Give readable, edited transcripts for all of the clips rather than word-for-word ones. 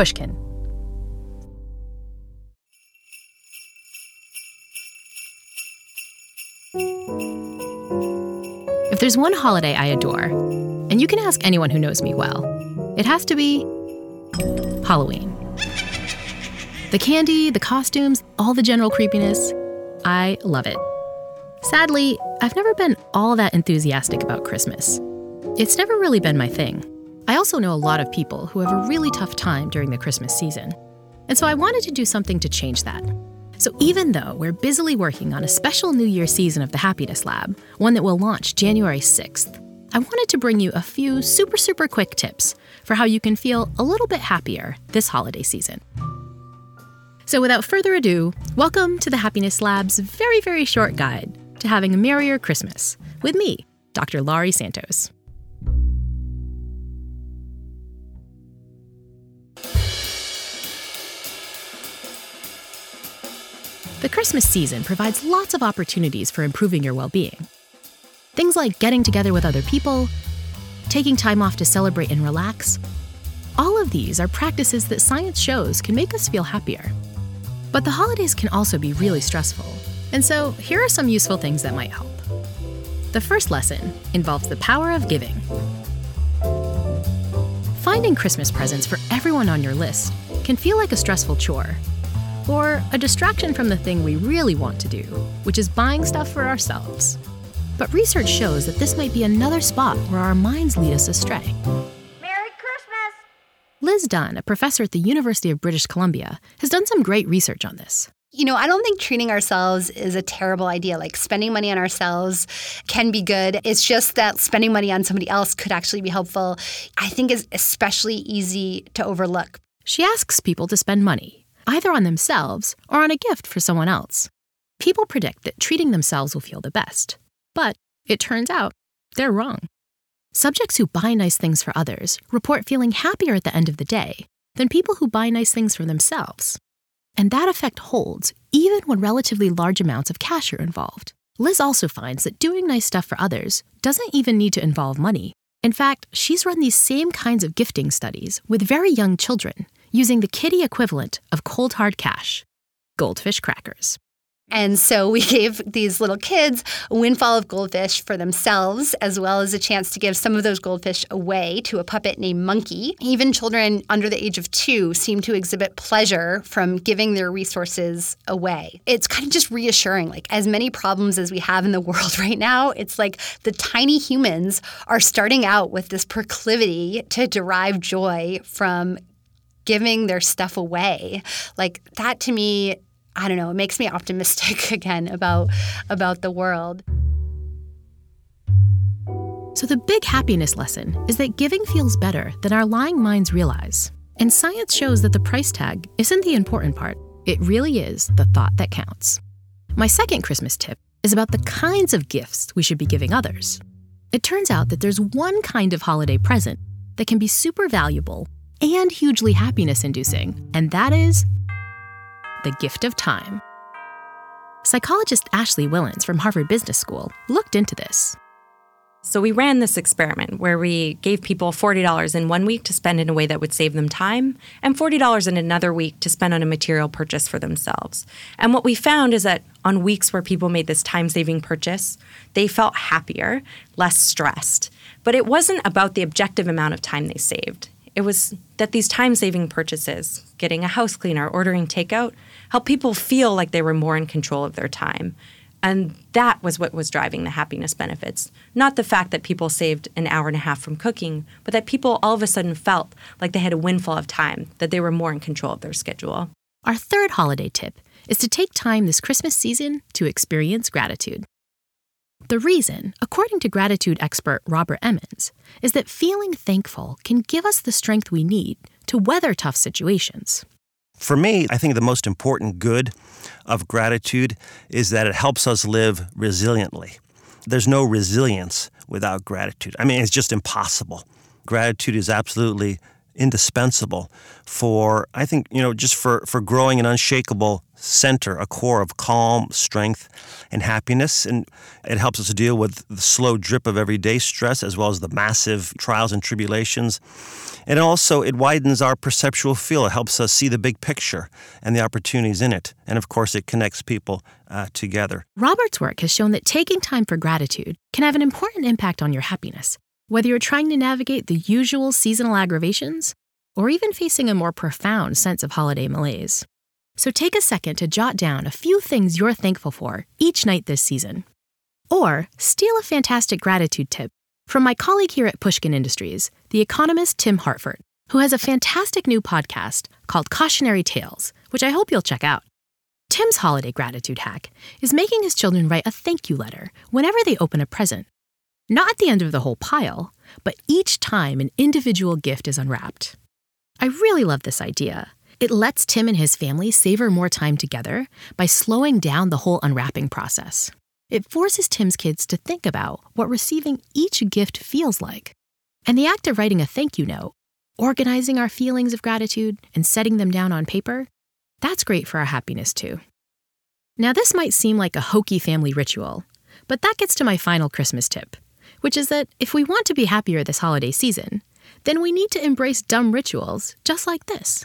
Pushkin. If there's one holiday I adore, and you can ask anyone who knows me well, it has to be Halloween. The candy, the costumes, all the general creepiness, I love it. Sadly, I've never been all that enthusiastic about Christmas. It's never really been my thing. I also know a lot of people who have a really tough time during the Christmas season. And so I wanted to do something to change that. So even though we're busily working on a special New Year season of the Happiness Lab, one that will launch January 6th, I wanted to bring you a few super quick tips for how you can feel a little bit happier this holiday season. So without further ado, welcome to the Happiness Lab's very short guide to having a merrier Christmas with me, Dr. Laurie Santos. The Christmas season provides lots of opportunities for improving your well-being. Things like getting together with other people, taking time off to celebrate and relax. All of these are practices that science shows can make us feel happier. But the holidays can also be really stressful, and so here are some useful things that might help. The first lesson involves the power of giving. Finding Christmas presents for everyone on your list can feel like a stressful chore, or a distraction from the thing we really want to do, which is buying stuff for ourselves. But research shows that this might be another spot where our minds lead us astray. Merry Christmas! Liz Dunn, a professor at the University of British Columbia, has done some great research on this. You know, I don't think treating ourselves is a terrible idea. Like, spending money on ourselves can be good. It's just that spending money on somebody else could actually be helpful. I think is especially easy to overlook. She asks people to spend money, either on themselves or on a gift for someone else. People predict that treating themselves will feel the best. But it turns out they're wrong. Subjects who buy nice things for others report feeling happier at the end of the day than people who buy nice things for themselves. And that effect holds even when relatively large amounts of cash are involved. Liz also finds that doing nice stuff for others doesn't even need to involve money. In fact, she's run these same kinds of gifting studies with very young children using the kiddie equivalent of cold hard cash, goldfish crackers. And so we gave these little kids a windfall of goldfish for themselves, as well as a chance to give some of those goldfish away to a puppet named Monkey. Even children under the age of 2 seem to exhibit pleasure from giving their resources away. It's kind of just reassuring. Like, as many problems as we have in the world right now, it's like the tiny humans are starting out with this proclivity to derive joy from giving their stuff away. Like, that to me, I don't know, it makes me optimistic again about the world. So the big happiness lesson is that giving feels better than our lying minds realize. And science shows that the price tag isn't the important part. It really is the thought that counts. My second Christmas tip is about the kinds of gifts we should be giving others. It turns out that there's one kind of holiday present that can be super valuable and hugely happiness-inducing, and that is the gift of time. Psychologist Ashley Willens from Harvard Business School looked into this. So we ran this experiment where we gave people $40 in one week to spend in a way that would save them time, and $40 in another week to spend on a material purchase for themselves. And what we found is that on weeks where people made this time-saving purchase, they felt happier, less stressed. But it wasn't about the objective amount of time they saved. It was that these time-saving purchases, getting a house cleaner, ordering takeout, helped people feel like they were more in control of their time. And that was what was driving the happiness benefits. Not the fact that people saved an hour and a half from cooking, but that people all of a sudden felt like they had a windfall of time, that they were more in control of their schedule. Our third holiday tip is to take time this Christmas season to experience gratitude. The reason, according to gratitude expert Robert Emmons, is that feeling thankful can give us the strength we need to weather tough situations. For me, I think the most important good of gratitude is that it helps us live resiliently. There's no resilience without gratitude. I mean, it's just impossible. Gratitude is absolutely indispensable for, I think, just for growing an unshakable center, a core of calm, strength, and happiness. And it helps us to deal with the slow drip of everyday stress as well as the massive trials and tribulations. And also, it widens our perceptual field. It helps us see the big picture and the opportunities in it. And of course, it connects people together. Robert's work has shown that taking time for gratitude can have an important impact on your happiness, whether you're trying to navigate the usual seasonal aggravations or even facing a more profound sense of holiday malaise. So take a second to jot down a few things you're thankful for each night this season. Or steal a fantastic gratitude tip from my colleague here at Pushkin Industries, the economist Tim Hartford, who has a fantastic new podcast called Cautionary Tales, which I hope you'll check out. Tim's holiday gratitude hack is making his children write a thank you letter whenever they open a present. Not at the end of the whole pile, but each time an individual gift is unwrapped. I really love this idea. It lets Tim and his family savor more time together by slowing down the whole unwrapping process. It forces Tim's kids to think about what receiving each gift feels like. And the act of writing a thank you note, organizing our feelings of gratitude, and setting them down on paper, that's great for our happiness too. Now, this might seem like a hokey family ritual, but that gets to my final Christmas tip, which is that if we want to be happier this holiday season, then we need to embrace dumb rituals just like this.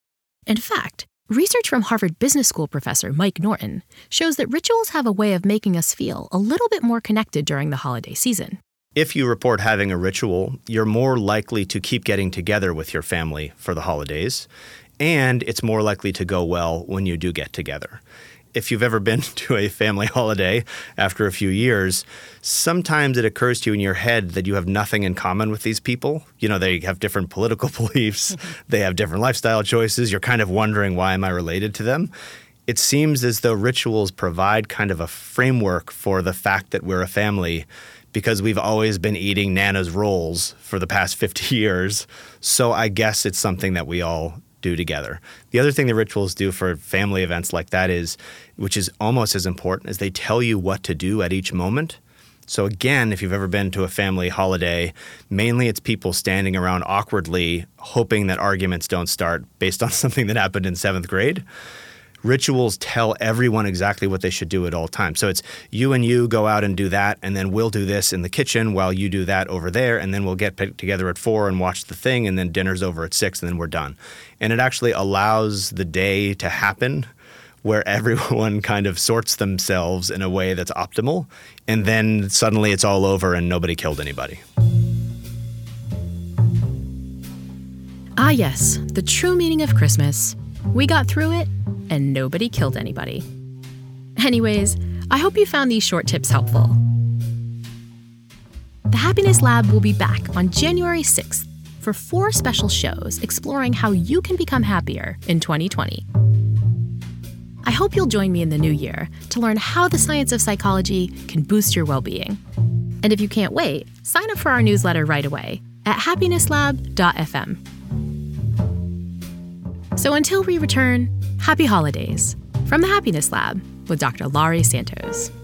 In fact, research from Harvard Business School professor Mike Norton shows that rituals have a way of making us feel a little bit more connected during the holiday season. If you report having a ritual, you're more likely to keep getting together with your family for the holidays, and it's more likely to go well when you do get together. If you've ever been to a family holiday after a few years, sometimes it occurs to you in your head that you have nothing in common with these people. They have different political beliefs, they have different lifestyle choices. You're kind of wondering, why am I related to them? It seems as though rituals provide kind of a framework for the fact that we're a family, because we've always been eating Nana's rolls for the past 50 years. So I guess it's something that we all do together. The other thing the rituals do for family events like that which is almost as important, is they tell you what to do at each moment. So again, if you've ever been to a family holiday, mainly it's people standing around awkwardly, hoping that arguments don't start based on something that happened in 7th grade. Rituals tell everyone exactly what they should do at all times. So it's you and you go out and do that, and then we'll do this in the kitchen while you do that over there, and then we'll get together at 4 and watch the thing, and then dinner's over at 6, and then we're done. And it actually allows the day to happen where everyone kind of sorts themselves in a way that's optimal, and then suddenly it's all over and nobody killed anybody. Ah yes, the true meaning of Christmas. We got through it, and nobody killed anybody. Anyways, I hope you found these short tips helpful. The Happiness Lab will be back on January 6th for 4 special shows exploring how you can become happier in 2020. I hope you'll join me in the new year to learn how the science of psychology can boost your well-being. And if you can't wait, sign up for our newsletter right away at happinesslab.fm. So until we return, happy holidays from the Happiness Lab with Dr. Laurie Santos.